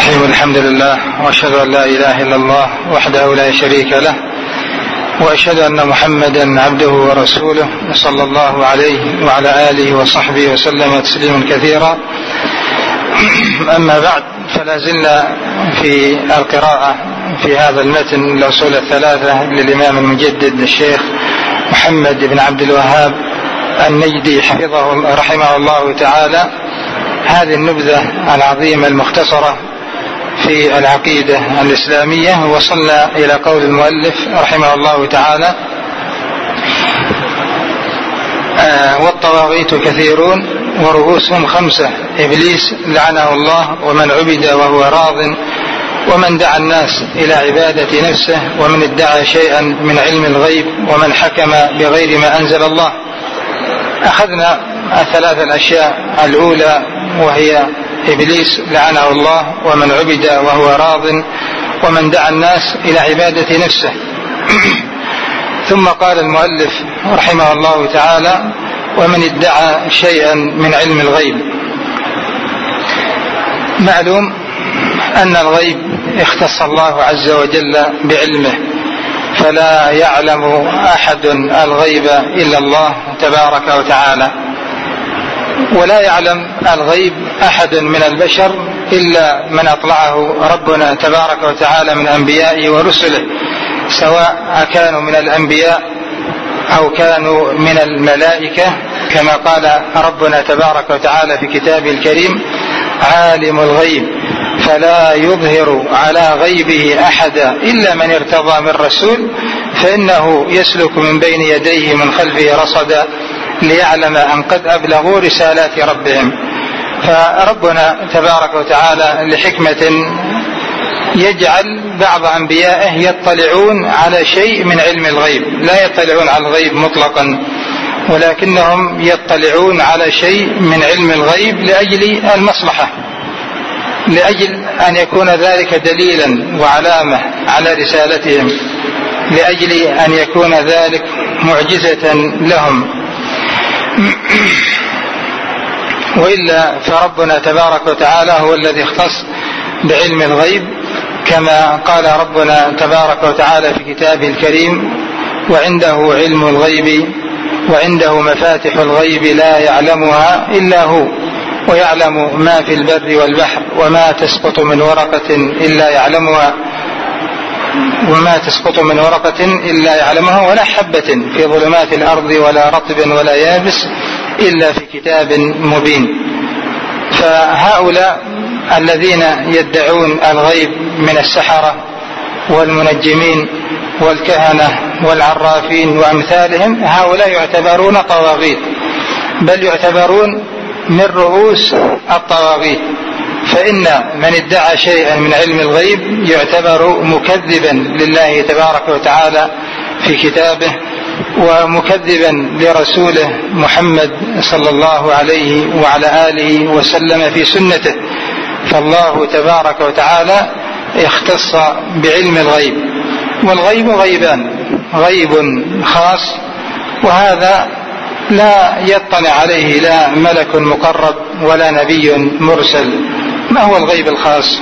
الرحيم. الحمد لله، وأشهد أن لا إله إلا الله وحده لا شريك له، وأشهد أن محمدا عبده ورسوله صلى الله عليه وعلى آله وصحبه وسلم تسليما كثيرا. أما بعد، فلا زلنا في القراءة في هذا المتن الأصول الثلاثة للإمام المجدد الشيخ محمد بن عبد الوهاب النجدي حفظه رحمه الله تعالى، هذه النبذة العظيمة المختصرة في العقيدة الإسلامية. وصلنا إلى قول المؤلف رحمه الله تعالى: والطواغيت كثيرون ورؤوسهم 5: إبليس لعنه الله، ومن عبد وهو راض، ومن دعا الناس إلى عبادة نفسه، ومن ادعى شيئا من علم الغيب، ومن حكم بغير ما أنزل الله. أخذنا الثلاث الأشياء الأولى، وهي إبليس لعنه الله، ومن عبد وهو راض، ومن دعا الناس إلى عبادة نفسه. ثم قال المؤلف رحمه الله تعالى: ومن ادعى شيئا من علم الغيب. معلوم أن الغيب اختص الله عز وجل بعلمه، فلا يعلم أحد الغيب إلا الله تبارك وتعالى، ولا يعلم الغيب أحد من البشر إلا من أطلعه ربنا تبارك وتعالى من أنبيائه ورسله، سواء كانوا من الأنبياء أو كانوا من الملائكة، كما قال ربنا تبارك وتعالى في كتابه الكريم: عالم الغيب فلا يظهر على غيبه أحدا إلا من ارتضى من رسول، فإنه يسلك من بين يديه من خلفه رصدا ليعلم أن قد أبلغوا رسالات ربهم. فربنا تبارك وتعالى لحكمة يجعل بعض أنبيائه يطلعون على شيء من علم الغيب، لا يطلعون على الغيب مطلقا، ولكنهم يطلعون على شيء من علم الغيب لأجل المصلحة، لأجل أن يكون ذلك دليلا وعلامة على رسالتهم، لأجل أن يكون ذلك معجزة لهم. وإلا فربنا تبارك وتعالى هو الذي اختص بعلم الغيب، كما قال ربنا تبارك وتعالى في كتابه الكريم: وعنده علم الغيب وعنده مفاتح الغيب لا يعلمها إلا هو، ويعلم ما في البر والبحر، وما تسقط من ورقة إلا يعلمها، ولا حبة في ظلمات الأرض ولا رطب ولا يابس إلا في كتاب مبين. فهؤلاء الذين يدعون الغيب من السحرة والمنجمين والكهنة والعرافين وأمثالهم، هؤلاء يعتبرون طواغيت، بل يعتبرون من رؤوس الطواغيت. فإن من ادعى شيئا من علم الغيب يعتبر مكذبا لله تبارك وتعالى في كتابه، ومكذبا لرسوله محمد صلى الله عليه وعلى آله وسلم في سنته. فالله تبارك وتعالى اختص بعلم الغيب، والغيب غيبان: غيب خاص، وهذا لا يطلع عليه لا ملك مقرب ولا نبي مرسل. ما هو الغيب الخاص؟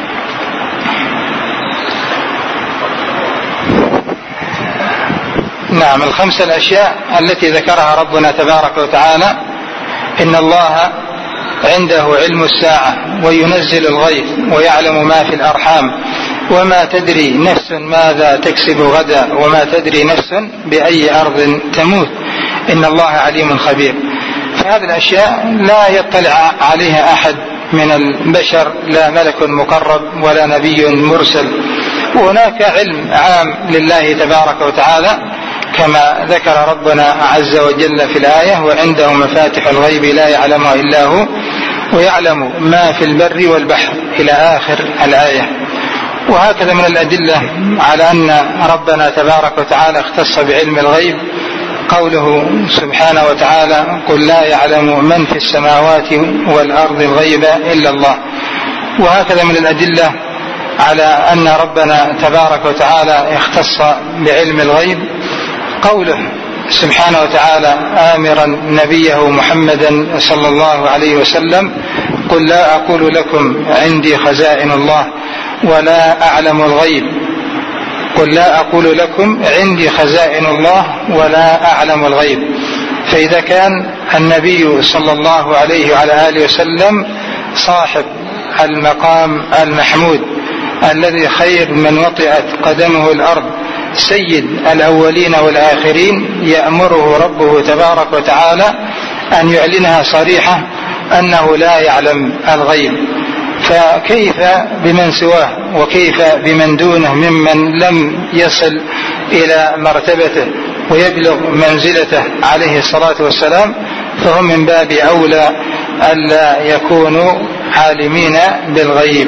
نعم، 5 الأشياء التي ذكرها ربنا تبارك وتعالى: إن الله عنده علم الساعة، وينزل الغيث، ويعلم ما في الأرحام، وما تدري نفس ماذا تكسب غدا، وما تدري نفس بأي أرض تموت، إن الله عليم خبير. فهذه الأشياء لا يطلع عليها أحد من البشر، لا ملك مقرب ولا نبي مرسل. وهناك علم عام لله تبارك وتعالى، كما ذكر ربنا عز وجل في الآية: وعنده مفاتح الغيب لا يعلمها إلا هو، ويعلم ما في البر والبحر، إلى آخر الآية. وهكذا من الأدلة على أن ربنا تبارك وتعالى اختص بعلم الغيب قوله سبحانه وتعالى: قل لا يعلم من في السماوات والأرض الغيب إلا الله. وهكذا من الأدلة على أن ربنا تبارك وتعالى اختص بعلم الغيب قوله سبحانه وتعالى آمرا نبيه محمدا صلى الله عليه وسلم: قل لا أقول لكم عندي خزائن الله ولا أعلم الغيب. قل لا أقول لكم عندي خزائن الله ولا أعلم الغيب. فإذا كان النبي صلى الله عليه وعلى آله وسلم صاحب المقام المحمود الذي خير من وطئت قدمه الأرض، سيد الأولين والآخرين، يأمره ربه تبارك وتعالى أن يعلنها صريحة أنه لا يعلم الغيب، فكيف بمن سواه وكيف بمن دونه ممن لم يصل إلى مرتبته ويبلغ منزلته عليه الصلاة والسلام؟ فهم من باب أولى ألا يكونوا عالمين بالغيب.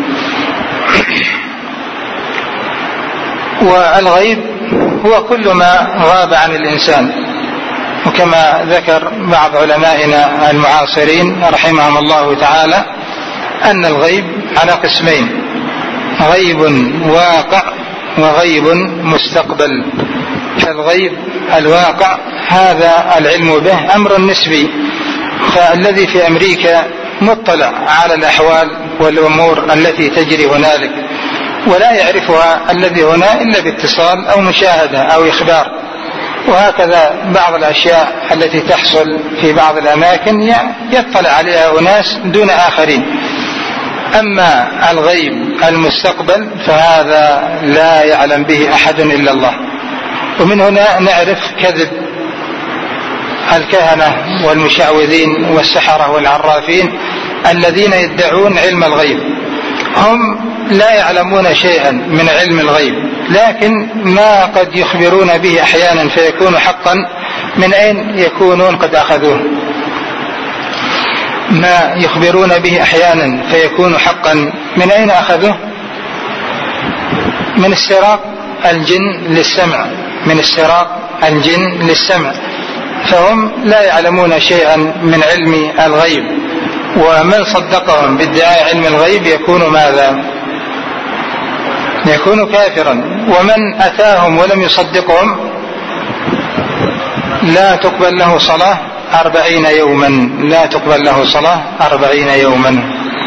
والغيب هو كل ما غاب عن الإنسان، وكما ذكر بعض علمائنا المعاصرين رحمهم الله تعالى أن الغيب على قسمين: غيب واقع وغيب مستقبل. فالغيب الواقع هذا العلم به أمر نسبي، فالذي في أمريكا مطلع على الأحوال والأمور التي تجري هنالك، ولا يعرفها الذي هنا إلا باتصال أو مشاهدة أو إخبار. وهكذا بعض الأشياء التي تحصل في بعض الأماكن يطلع عليها أناس دون آخرين. أما الغيب المستقبل فهذا لا يعلم به أحد إلا الله. ومن هنا نعرف كذب الكهنة والمشعوذين والسحرة والعرافين الذين يدعون علم الغيب. هم لا يعلمون شيئا من علم الغيب، لكن ما قد يخبرون به أحيانا فيكون حقا، من أين يكونون قد أخذوه؟ ما يخبرون به أحيانا فيكون حقا، من أين أخذوه؟ من استراق الجن للسمع، من استراق الجن للسمع. فهم لا يعلمون شيئا من علم الغيب، ومن صدقهم بادعاء علم الغيب يكون ماذا؟ يكون كافرا. ومن أتاهم ولم يصدقهم لا تقبل له صلاة 40 يوما، لا تقبل له صلاة 40 يوما.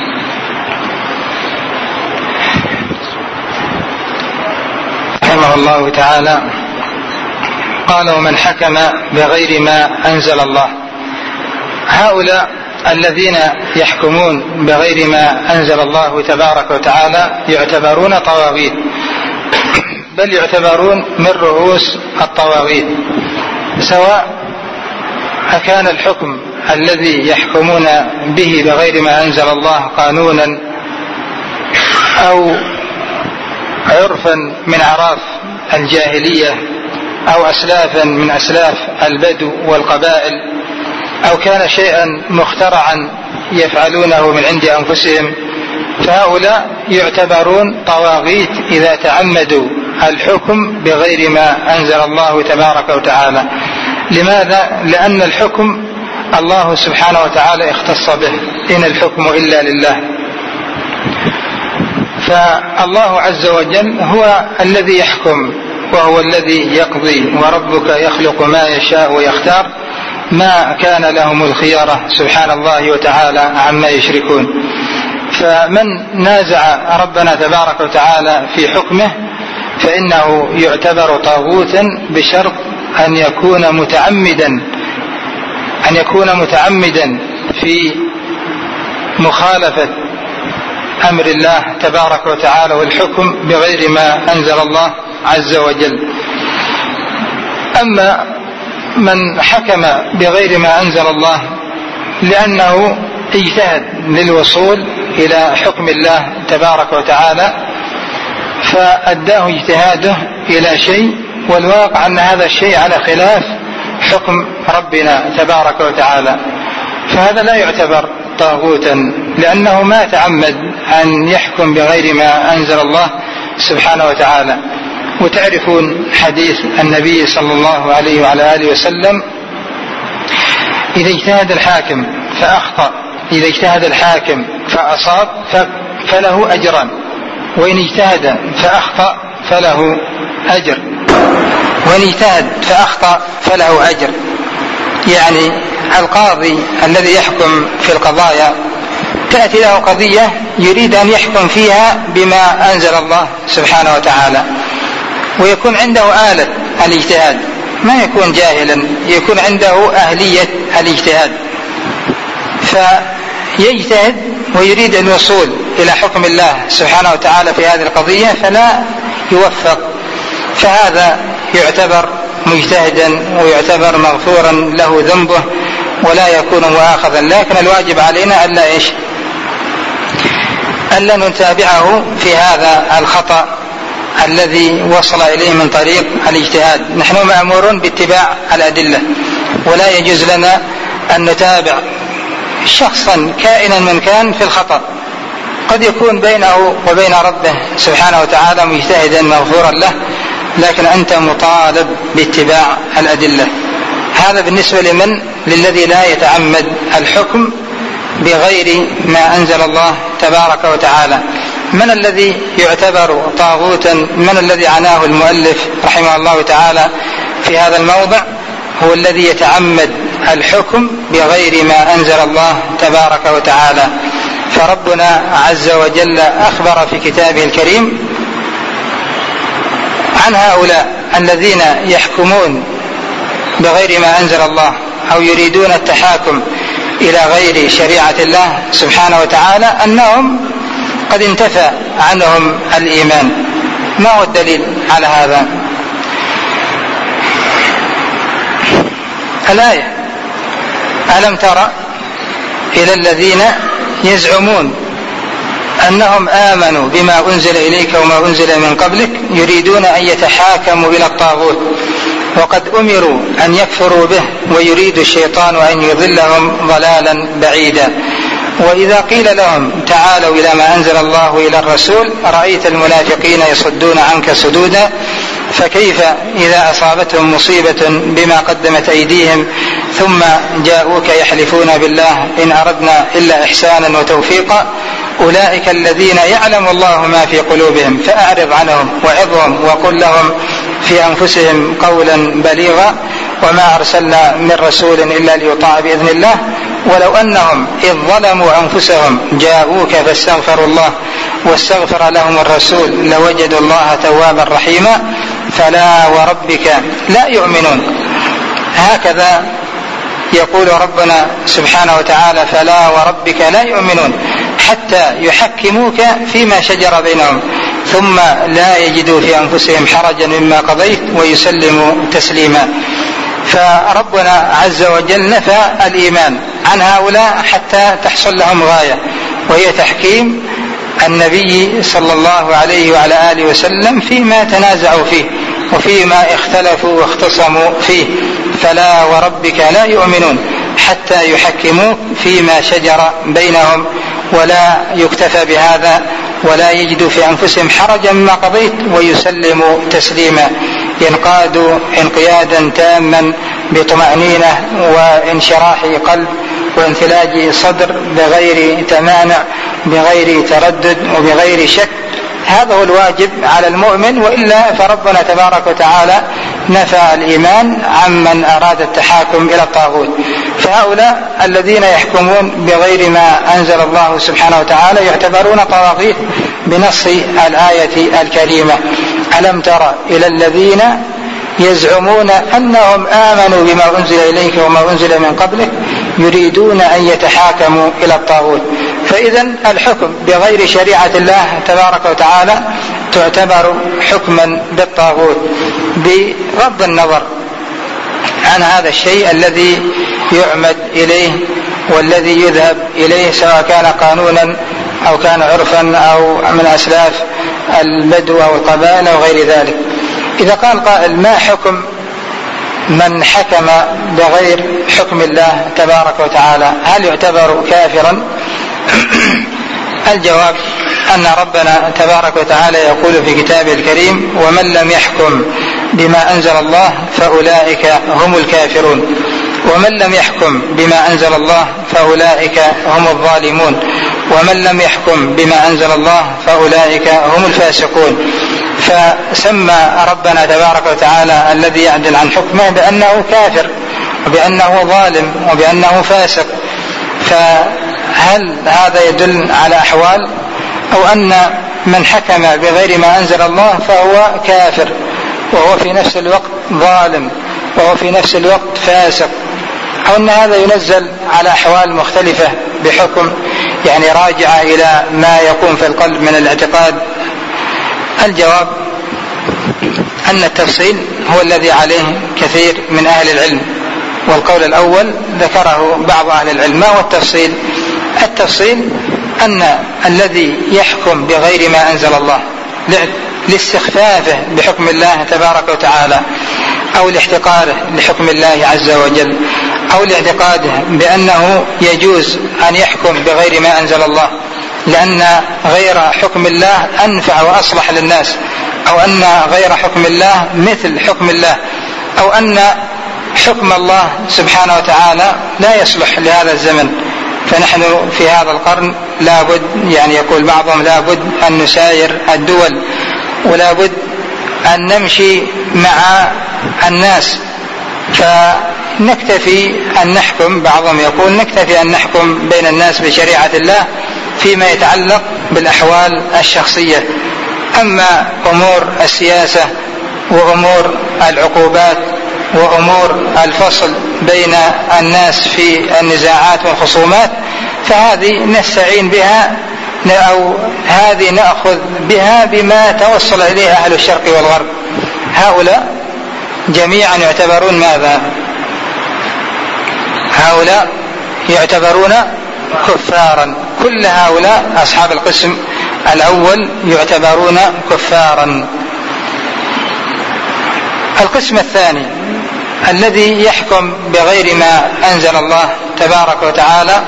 رحمه الله تعالى قال: ومن حكم بغير ما أنزل الله. هؤلاء الذين يحكمون بغير ما أنزل الله تبارك وتعالى يعتبرون طواغيت، بل يعتبرون من رؤوس الطواغيت، سواء أكان الحكم الذي يحكمون به بغير ما أنزل الله قانونا أو عرفا من أعراف الجاهلية أو أسلافا من أسلاف البدو والقبائل، أو كان شيئا مخترعا يفعلونه من عند أنفسهم، فهؤلاء يعتبرون طواغيت إذا تعمدوا الحكم بغير ما أنزل الله تبارك وتعالى. لماذا؟ لأن الحكم الله سبحانه وتعالى اختص به، إن الحكم إلا لله. فالله عز وجل هو الذي يحكم وهو الذي يقضي، وربك يخلق ما يشاء ويختار، ما كان لهم الخيارة سبحان الله وتعالى عما يشركون. فمن نازع ربنا تبارك وتعالى في حكمه فإنه يعتبر طاغوتا بشرط أن يكون متعمدا في مخالفة أمر الله تبارك وتعالى والحكم بغير ما أنزل الله عز وجل. أما من حكم بغير ما أنزل الله لأنه اجتهد للوصول إلى حكم الله تبارك وتعالى، فأداه اجتهاده إلى شيء والواقع أن هذا الشيء على خلاف حكم ربنا تبارك وتعالى، فهذا لا يعتبر طاغوتا، لأنه ما تعمد أن يحكم بغير ما أنزل الله سبحانه وتعالى. وتعرفون حديث النبي صلى الله عليه وعلى آله وسلم: إذا اجتهد الحاكم فأخطأ، إذا اجتهد الحاكم فأصاب فله أجران، وإن اجتهد فأخطأ فله أجر، وإن اجتهد فأخطأ فله أجر. يعني القاضي الذي يحكم في القضايا تأتي له قضية يريد أن يحكم فيها بما أنزل الله سبحانه وتعالى، ويكون عنده آلة الاجتهاد، ما يكون جاهلا، يكون عنده أهلية الاجتهاد، فيجتهد ويريد الوصول إلى حكم الله سبحانه وتعالى في هذه القضية فلا يوفق، فهذا يعتبر مجتهدا ويعتبر مغفورا له ذنبه ولا يكون مؤاخذا. لكن الواجب علينا ألا نتابعه في هذا الخطأ الذي وصل إليه من طريق الاجتهاد. نحن مأمورون باتباع الأدلة، ولا يجوز لنا أن نتابع شخصا كائنا من كان في الخطأ، قد يكون بينه وبين ربه سبحانه وتعالى مجتهدا مغفورا له، لكن أنت مطالب باتباع الأدلة. هذا بالنسبة للذي لا يتعمد الحكم بغير ما أنزل الله تبارك وتعالى. من الذي يعتبر طاغوتا؟ من الذي عناه المؤلف رحمه الله تعالى في هذا الموضع؟ هو الذي يتعمد الحكم بغير ما أنزل الله تبارك وتعالى. فربنا عز وجل أخبر في كتابه الكريم عن هؤلاء الذين يحكمون بغير ما أنزل الله أو يريدون التحاكم إلى غير شريعة الله سبحانه وتعالى أنهم قد انتفى عنهم الإيمان. ما هو الدليل على هذا؟ الآية: ألم تر إلى الذين يزعمون أنهم آمنوا بما أنزل إليك وما أنزل من قبلك يريدون أن يتحاكموا إلى الطاغوت وقد أمروا أن يكفروا به ويريد الشيطان أن يضلهم ضلالا بعيدا. وإذا قيل لهم تعالوا إلى ما أنزل الله إلى الرسول رأيت المنافقين يصدون عنك صدودا فكيف إذا أصابتهم مصيبة بما قدمت أيديهم ثم جاءوك يحلفون بالله إن أردنا إلا إحسانا وتوفيقا أولئك الذين يعلم الله ما في قلوبهم فأعرض عنهم وعظهم وقل لهم في أنفسهم قولا بليغا وما أرسلنا من رسول إلا ليطاع بإذن الله ولو أنهم إذ ظلموا أنفسهم جاءوك فاستغفروا الله واستغفر لهم الرسول لوجدوا الله توابا رحيما فلا وربك لا يؤمنون. هكذا يقول ربنا سبحانه وتعالى فلا وربك لا يؤمنون حتى يحكموك فيما شجر بينهم ثم لا يجدوا في أنفسهم حرجا مما قضيت ويسلموا تسليما. فربنا عز وجل نفى الإيمان عن هؤلاء حتى تحصل لهم غاية وهي تحكيم النبي صلى الله عليه وعلى آله وسلم فيما تنازعوا فيه وفيما اختلفوا واختصموا فيه. فلا وربك لا يؤمنون حتى يحكموك فيما شجر بينهم ولا يكتفى بهذا ولا يجدوا في أنفسهم حرجا مما قضيت ويسلموا تسليما. ينقادوا انقيادا تاما بطمأنينة وانشراح قلب وانثلاج صدر بغير تمانع بغير تردد وبغير شك. هذا هو الواجب على المؤمن، وإلا فربنا تبارك وتعالى نفى الإيمان عمن أراد التحاكم إلى الطاغوت. فهؤلاء الذين يحكمون بغير ما أنزل الله سبحانه وتعالى يعتبرون طواغيت بنص الآية الكريمة. ألم تر إلى الذين يزعمون أنهم آمنوا بما أنزل إليك وما أنزل من قبلك يريدون أن يتحاكموا إلى الطاغوت. فإذا الحكم بغير شريعة الله تبارك وتعالى تعتبر حكما بالطاغوت بغض النظر عن هذا الشيء الذي يعمد إليه والذي يذهب إليه سواء كان قانونا أو كان عرفا أو من أسلاف البدو أو القبائل أو غير ذلك. إذا قال قائل ما حكم من حكم بغير حكم الله تبارك وتعالى؟ هل يعتبر كافرا؟ الجواب أن ربنا تبارك وتعالى يقول في كتابه الكريم ومن لم يحكم بما أنزل الله فأولئك هم الكافرون ومن لم يحكم بما أنزل الله فأولئك هم الظالمون ومن لم يحكم بما أنزل الله فأولئك هم الفاسقون. فسمى ربنا تبارك وتعالى الذي يعدل عن حكمه بأنه كافر وبأنه ظالم وبأنه فاسق. هل هذا يدل على أحوال، أو أن من حكم بغير ما أنزل الله فهو كافر وهو في نفس الوقت ظالم وهو في نفس الوقت فاسق، أو أن هذا ينزل على أحوال مختلفة بحكم يعني راجعة إلى ما يكون في القلب من الاعتقاد؟ الجواب أن التفصيل هو الذي عليه كثير من أهل العلم، والقول الأول ذكره بعض أهل العلم. ما هو التفصيل؟ التفصيل أن الذي يحكم بغير ما أنزل الله لاستخفافه بحكم الله تبارك وتعالى، أو لاحتقاره لحكم الله عز وجل، أو لاعتقاده بأنه يجوز أن يحكم بغير ما أنزل الله لأن غير حكم الله أنفع وأصلح للناس، أو أن غير حكم الله مثل حكم الله، أو أن حكم الله سبحانه وتعالى لا يصلح لهذا الزمن، فنحن في هذا القرن لابد، يعني يقول بعضهم لابد أن نساير الدول ولابد أن نمشي مع الناس، فنكتفي أن نحكم، بعضهم يقول نكتفي أن نحكم بين الناس بشريعة الله فيما يتعلق بالأحوال الشخصية، أما أمور السياسة وأمور العقوبات وأمور الفصل بين الناس في النزاعات والخصومات فهذه نستعين بها، أو هذه نأخذ بها بما توصل إليه أهل الشرق والغرب. هؤلاء جميعا يعتبرون ماذا؟ هؤلاء يعتبرون كفارا، كل هؤلاء أصحاب القسم الأول يعتبرون كفارا. القسم الثاني الذي يحكم بغير ما أنزل الله تبارك وتعالى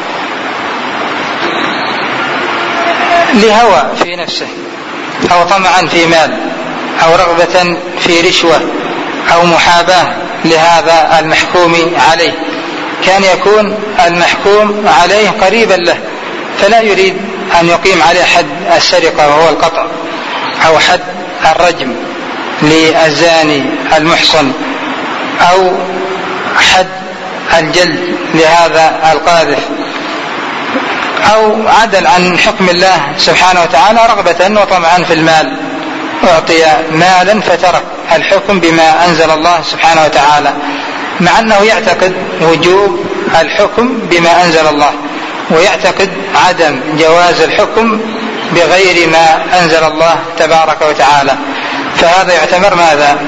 لهوى في نفسه، أو طمعا في مال، أو رغبة في رشوة، أو محاباة لهذا المحكوم عليه، كان يكون المحكوم عليه قريبا له فلا يريد أن يقيم عليه حد السرقة وهو القطع، أو حد الرجم للزاني المحصن، أو حد الجلد لهذا القاذف، أو عدل عن حكم الله سبحانه وتعالى رغبة وطمعا في المال، أعطي مالا فترك الحكم بما أنزل الله سبحانه وتعالى، مع أنه يعتقد وجوب الحكم بما أنزل الله، ويعتقد عدم جواز الحكم بغير ما أنزل الله تبارك وتعالى، فهذا يعتبر ماذا؟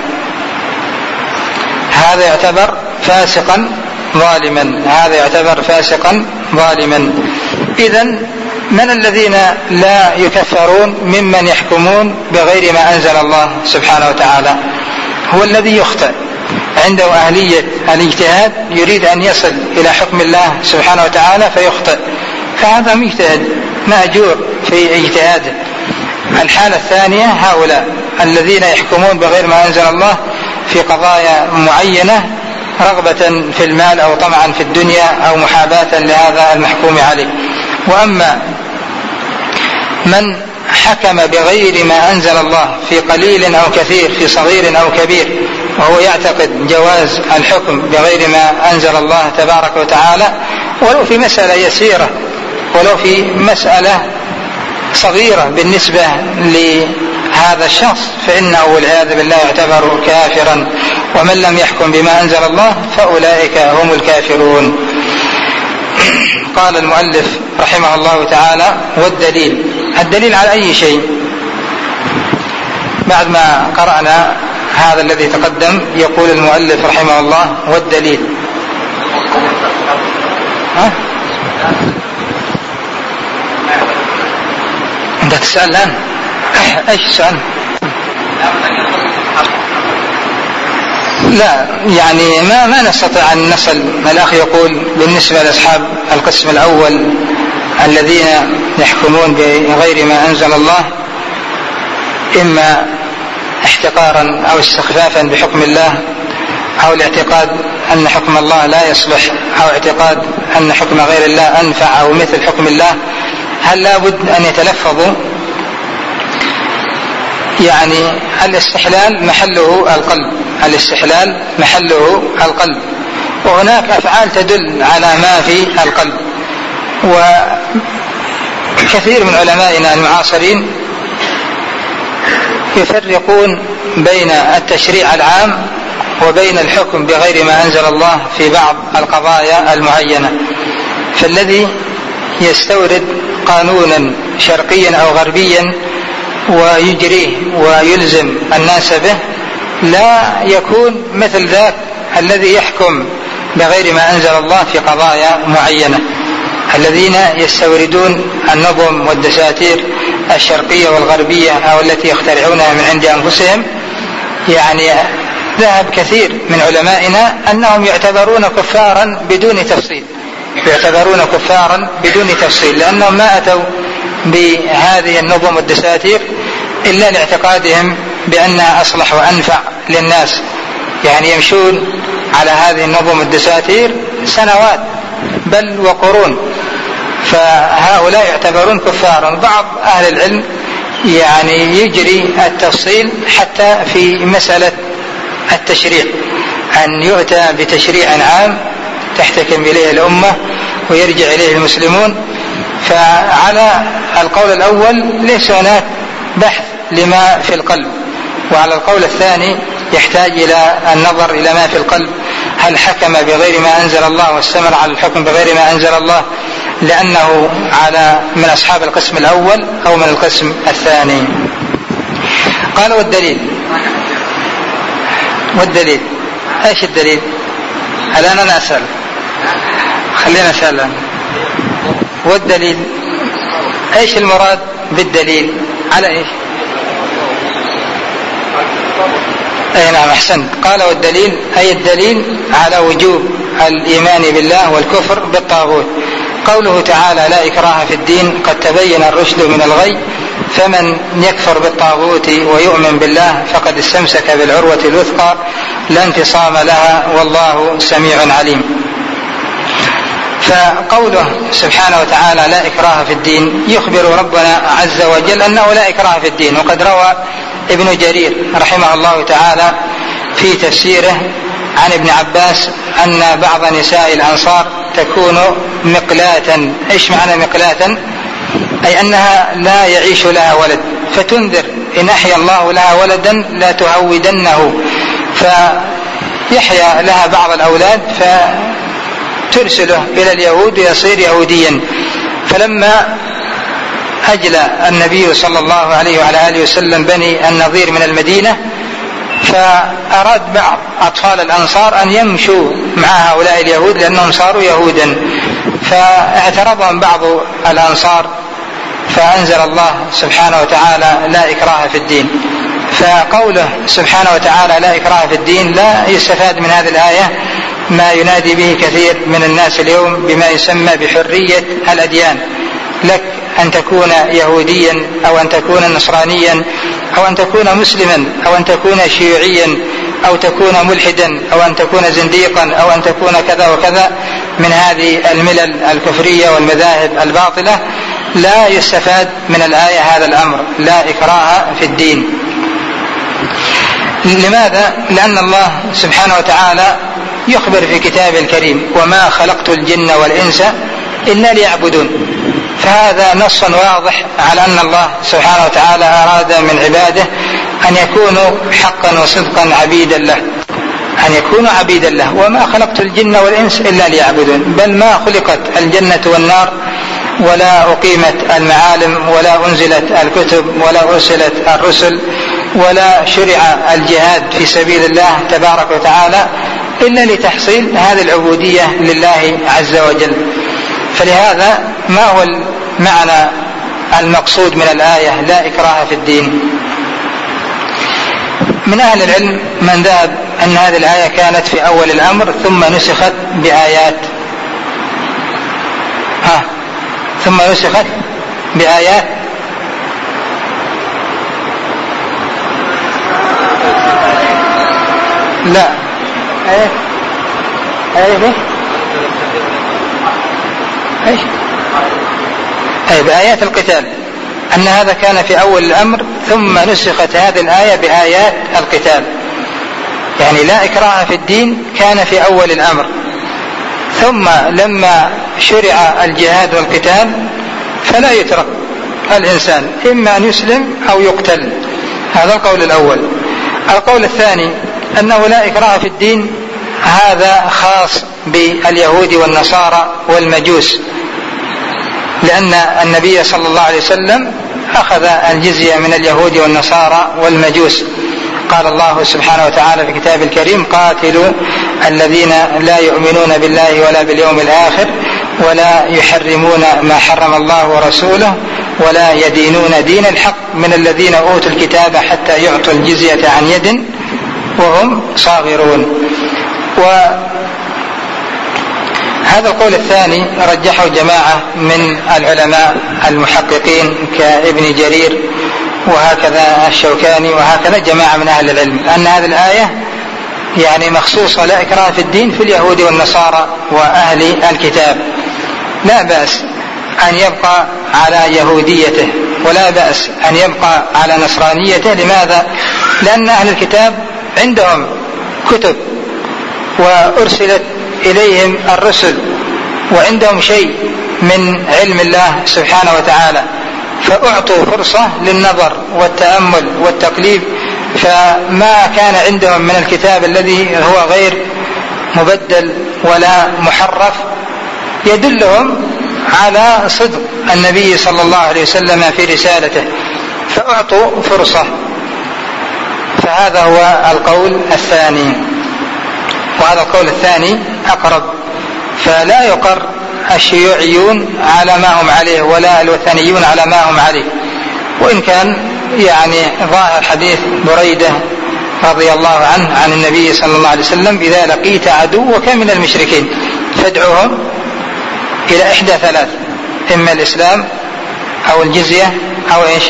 هذا يعتبر فاسقا ظالما، هذا يعتبر فاسقا ظالما. إذن من الذين لا يكفرون ممن يحكمون بغير ما أنزل الله سبحانه وتعالى؟ هو الذي يخطئ عنده أهلية الاجتهاد، يريد أن يصل إلى حكم الله سبحانه وتعالى فيخطئ، فهذا مجتهد مأجور في اجتهاده. الحالة الثانية هؤلاء الذين يحكمون بغير ما أنزل الله في قضايا معينة رغبة في المال أو طمعا في الدنيا أو محاباة لهذا المحكوم عليه. وأما من حكم بغير ما أنزل الله في قليل أو كثير، في صغير أو كبير، وهو يعتقد جواز الحكم بغير ما أنزل الله تبارك وتعالى ولو في مسألة يسيرة، ولو في مسألة صغيرة بالنسبة لهذا الشخص، فإنه والعياذ بالله يعتبر كافرا، ومن لم يحكم بما أنزل الله فأولئك هم الكافرون. قال المؤلف رحمه الله تعالى: والدليل. الدليل على أي شيء؟ بعد ما قرأنا هذا الذي تقدم يقول المؤلف رحمه الله: والدليل. أنت تسأل الآن؟ أيش السؤال؟ لا، يعني ما نستطيع أن نصل. الأخ يقول بالنسبة لأصحاب القسم الأول الذين يحكمون بغير ما أنزل الله إما احتقارا أو استخفافا بحكم الله، أو الاعتقاد أن حكم الله لا يصلح، أو اعتقاد أن حكم غير الله أنفع أو مثل حكم الله، هل لابد أن يتلفظوا؟ يعني الاستحلال محله القلب، الاستحلال محله القلب، وهناك أفعال تدل على ما في القلب، وكثير من علمائنا المعاصرين يفرقون بين التشريع العام وبين الحكم بغير ما أنزل الله في بعض القضايا المعينة. فالذي يستورد قانونا شرقيا أو غربيا ويجريه ويلزم الناس به لا يكون مثل ذاك الذي يحكم بغير ما أنزل الله في قضايا معينة. الذين يستوردون النظم والدساتير الشرقية والغربية أو التي يخترعونها من عند أنفسهم، يعني ذهب كثير من علمائنا أنهم يعتبرون كفارا بدون تفصيل، لأنهم ما أتوا بهذه النظم والدساتير إلا لاعتقادهم بأنها أصلح وأنفع للناس، يعني يمشون على هذه النظم والدساتير سنوات بل وقرون، فهؤلاء يعتبرون كفارا. بعض أهل العلم يعني يجري التفصيل حتى في مسألة التشريع، أن يؤتى بتشريع عام تحتكم إليه الأمة ويرجع إليه المسلمون. فعلى القول الأول ليس هناك بحث لما في القلب، وعلى القول الثاني يحتاج إلى النظر إلى ما في القلب، هل حكم بغير ما أنزل الله واستمر على الحكم بغير ما أنزل الله لأنه من أصحاب القسم الأول أو من القسم الثاني. قال والدليل ايش الدليل؟ الآن أنا أسأل، خلينا نسأل الآن. والدليل ايش المراد بالدليل؟ على ايش؟ اي نعم احسنت. قال والدليل اي الدليل على وجوب الإيمان بالله والكفر بالطاغوت. قوله تعالى لا إكراه في الدين قد تبين الرشد من الغي فمن يكفر بالطاغوت ويؤمن بالله فقد استمسك بالعروة الوثقى لا انفصام لها والله سميع عليم. فقوله سبحانه وتعالى لا إكراه في الدين يخبر ربنا عز وجل أنه لا إكراه في الدين. وقد روى ابن جرير رحمه الله تعالى في تفسيره عن ابن عباس أن بعض نساء الأنصار تكون مقلاة. إيش معنى مقلاة؟ أي أنها لا يعيش لها ولد، فتنذر إن أحيا الله لها ولدا لا تهودنه، فيحيا لها بعض الأولاد فترسله إلى اليهود ويصير يهوديا. فلما أجلى النبي صلى الله عليه وعلى آله وسلم بني النضير من المدينة فأراد بعض أطفال الأنصار أن يمشوا مع هؤلاء اليهود لأنهم صاروا يهودا، فاعترضهم بعض الأنصار فأنزل الله سبحانه وتعالى لا إكراه في الدين. فقوله سبحانه وتعالى لا إكراه في الدين لا يستفاد من هذه الآية ما ينادي به كثير من الناس اليوم بما يسمى بحرية الأديان، لك أن تكون يهوديا أو أن تكون نصرانيا أو أن تكون مسلما أو أن تكون شيوعيا أو تكون ملحدا أو أن تكون زنديقا أو أن تكون كذا وكذا من هذه الملل الكفرية والمذاهب الباطلة. لا يستفاد من الآية هذا الأمر لا إكراه في الدين. لماذا؟ لأن الله سبحانه وتعالى يخبر في كتابه الكريم وما خلقت الجن والإنس إلا ليعبدون، فهذا نص واضح على أن الله سبحانه وتعالى أراد من عباده أن يكونوا حقا وصدقا عبيدا له، أن يكونوا عبيدا له. وما خلقت الجن والإنس إلا ليعبدون، بل ما خلقت الجنة والنار ولا أقيمت المعالم ولا أنزلت الكتب ولا أرسلت الرسل ولا شرع الجهاد في سبيل الله تبارك وتعالى إلا لتحصيل هذه العبودية لله عز وجل. فلهذا ما هو المعنى المقصود من الآية لا إكراه في الدين؟ من أهل العلم من ذهب أن هذه الآية كانت في أول الأمر ثم نسخت بآيات لا بآيات القتال، أن هذا كان في أول الأمر ثم نسخت هذه الآية بآيات القتال. يعني لا إكراه في الدين كان في أول الأمر ثم لما شرع الجهاد والقتال فلا يترك الإنسان، إما أن يسلم أو يقتل. هذا القول الأول. القول الثاني أنه لا إكراه في الدين، هذا خاص باليهود والنصارى والمجوس، لأن النبي صلى الله عليه وسلم أخذ الجزية من اليهود والنصارى والمجوس. قال الله سبحانه وتعالى في كتابه الكريم: قاتلوا الذين لا يؤمنون بالله ولا باليوم الآخر ولا يحرمون ما حرم الله ورسوله ولا يدينون دين الحق من الذين أوتوا الكتاب حتى يعطوا الجزية عن يد وهم صاغرون. وهذا القول الثاني رجحه جماعة من العلماء المحققين كابن جرير وهكذا الشوكاني وهكذا جماعة من أهل العلم، أن هذه الآية يعني مخصوصة لا إكراه في الدين في اليهود والنصارى وأهل الكتاب. لا بأس أن يبقى على يهوديته ولا بأس أن يبقى على نصرانيته. لماذا؟ لأن أهل الكتاب عندهم كتب وأرسلت إليهم الرسل وعندهم شيء من علم الله سبحانه وتعالى، فأعطوا فرصة للنظر والتأمل والتقليب، فما كان عندهم من الكتاب الذي هو غير مبدل ولا محرف يدلهم على صدق النبي صلى الله عليه وسلم في رسالته، فأعطوا فرصة. فهذا هو القول الثاني، وهذا القول الثاني أقرب. فلا يقر الشيوعيون على ما هم عليه ولا الوثنيون على ما هم عليه، وإن كان يعني ظاهر حديث بريدة رضي الله عنه عن النبي صلى الله عليه وسلم: إذا لقيت عدوك من المشركين فادعوهم إلى إحدى ثلاث، إما الإسلام أو الجزية أو إيش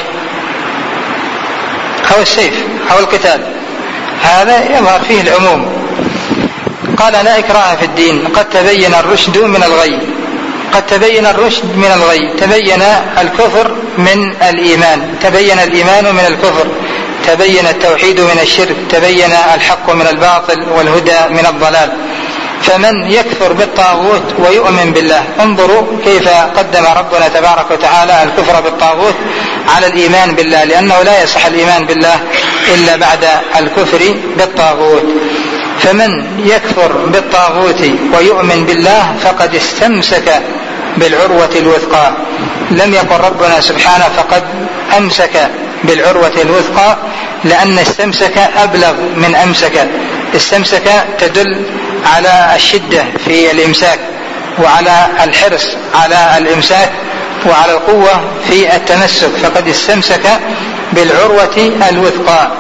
أو السيف أو القتال. هذا يظهر فيه العموم. قال: لا إكراه في الدين، قد تبين الرشد من الغي. قد تبين الرشد من الغي، تبين الكفر من الإيمان، تبين الإيمان من الكفر، تبين التوحيد من الشرك، تبين الحق من الباطل والهدى من الضلال. فمن يكفر بالطاغوت ويؤمن بالله، انظروا كيف قدم ربنا تبارك وتعالى الكفر بالطاغوت على الإيمان بالله، لأنه لا يصح الإيمان بالله إلا بعد الكفر بالطاغوت. فمن يكفر بالطاغوت ويؤمن بالله فقد استمسك بالعروة الوثقى. لم يقل ربنا سبحانه فقد أمسك بالعروة الوثقى، لأن استمسك أبلغ من أمسك. استمسك تدل على الشدة في الإمساك وعلى الحرص على الإمساك وعلى القوة في التمسك، فقد استمسك بالعروة الوثقى.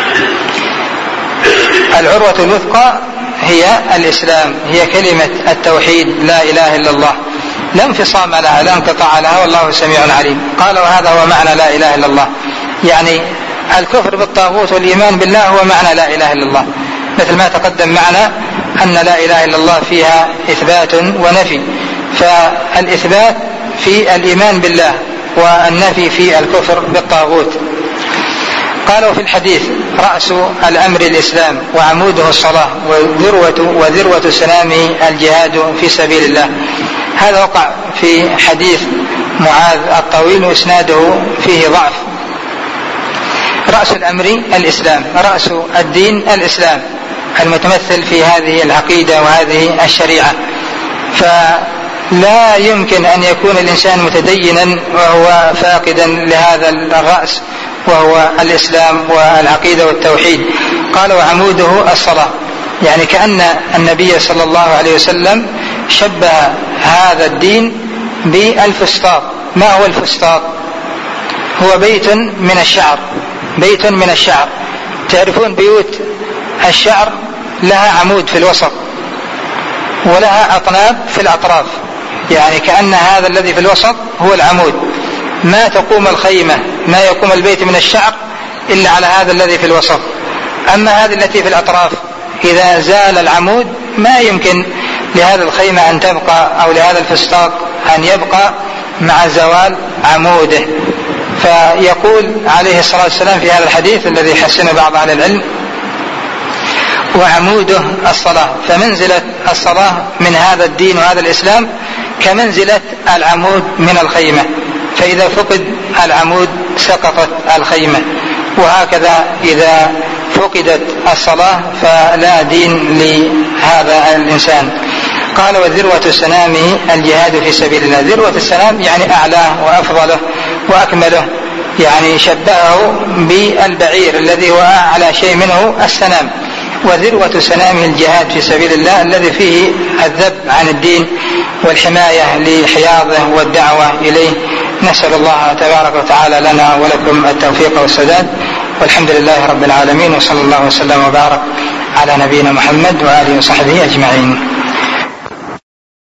العروة الوثقى هي الإسلام، هي كلمة التوحيد لا إله إلا الله، لا انفصام لها لا انقطاع لها، والله سميع عليم. قال: وهذا هو معنى لا إله إلا الله، يعني الكفر بالطاغوت والإيمان بالله هو معنى لا إله إلا الله، مثل ما تقدم معنا أن لا إله إلا الله فيها إثبات ونفي، فالإثبات في الإيمان بالله والنفي في الكفر بالطاغوت. قالوا في الحديث: رأس الأمر الإسلام وعموده الصلاة وذروة سنامه الجهاد في سبيل الله. هذا وقع في حديث معاذ الطويل وإسناده فيه ضعف. رأس الأمر الإسلام، رأس الدين الإسلام المتمثل في هذه العقيدة وهذه الشريعة. فلا يمكن أن يكون الإنسان متدينا وهو فاقدا لهذا الرأس وهو الإسلام والعقيدة والتوحيد. قال: وعموده الصلاة، يعني كأن النبي صلى الله عليه وسلم شبه هذا الدين بالفسطاط. ما هو الفسطاط؟ هو بيت من الشعر، بيت من الشعر. تعرفون بيوت الشعر لها عمود في الوسط ولها أطناب في الأطراف، يعني كأن هذا الذي في الوسط هو العمود. ما تقوم الخيمة، ما يقوم البيت من الشعر إلا على هذا الذي في الوسط. أما هذه التي في الأطراف إذا زال العمود ما يمكن لهذا الخيمة أن تبقى أو لهذا الفسطاط أن يبقى مع زوال عموده. فيقول عليه الصلاة والسلام في هذا الحديث الذي حسنه بعض أهل العلم: وعموده الصلاة. فمنزلة الصلاة من هذا الدين وهذا الإسلام كمنزلة العمود من الخيمة، فإذا فقد العمود سقطت الخيمة، وهكذا إذا فقدت الصلاة فلا دين لهذا الإنسان. قال وذروة سنامه الجهاد في سبيل الله. ذروة السنام يعني أعلاه وأفضله وأكمله، يعني شبهه بالبعير الذي هو أعلى شيء منه السنام، وذروة سنامه الجهاد في سبيل الله الذي فيه الذب عن الدين والحماية لحياضه والدعوة إليه. نسأل الله تبارك وتعالى لنا ولكم التوفيق والسداد، والحمد لله رب العالمين، وصلى الله وسلم وبارك على نبينا محمد وآله وصحبه أجمعين.